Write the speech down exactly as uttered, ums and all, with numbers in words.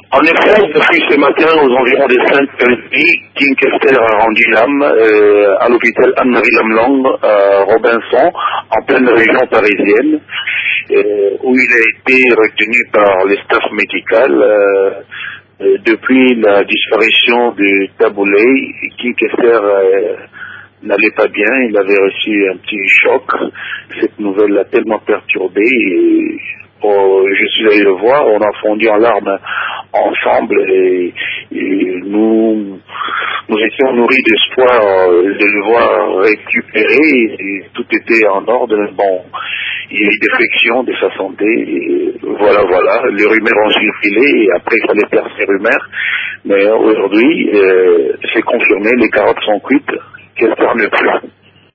En effet, depuis ce matin, aux environs des cinq heures trente, King Kester a rendu l'âme euh, à l'hôpital Anne-Marie Lamlang à Robinson, en pleine région parisienne, euh, où il a été retenu par le staff médical. Euh, euh, depuis la disparition du Taboulay, King Kester euh, n'allait pas bien, il avait reçu un petit choc. Cette nouvelle l'a tellement perturbé. Et, oh, je suis allé le voir, on a fondu en larmes ensemble et, et nous, nous étions nourris d'espoir euh, de le voir récupérer et tout était en ordre. Bon, il y a eu des frictions de sa santé et voilà, voilà, les rumeurs ont circulé et après il fallait perdre ces rumeurs. Mais aujourd'hui, euh, c'est confirmé, les carottes sont cuites, qu'elles ne plus.